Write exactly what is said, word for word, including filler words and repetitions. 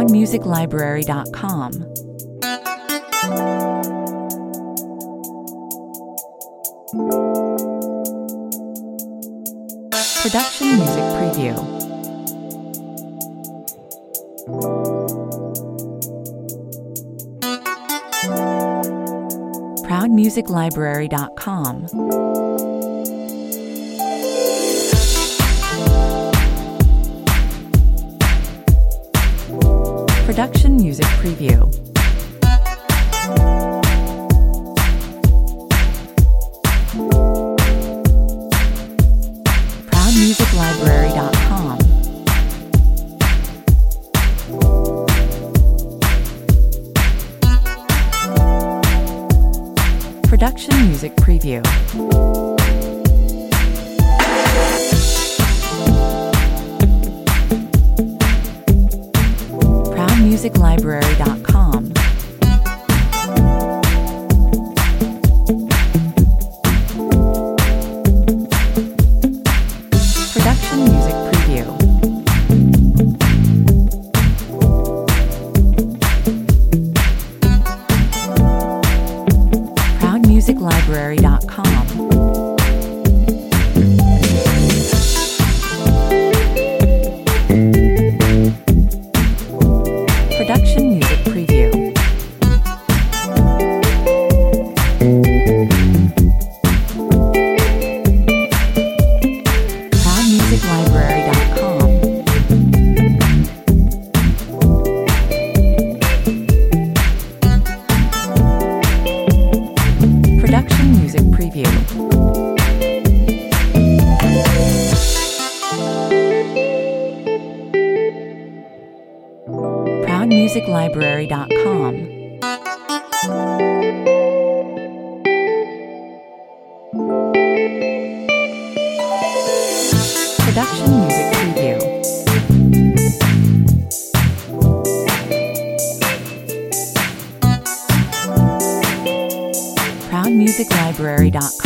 proud music library dot com. Production music preview. proud music library dot com. Production music preview. proud music library dot com. Production music preview. proud music library dot com. Production music preview. proud music library dot com. Production music preview. proud music library dot com. Production music preview. proud music library dot com. Production music preview. proud music library dot com.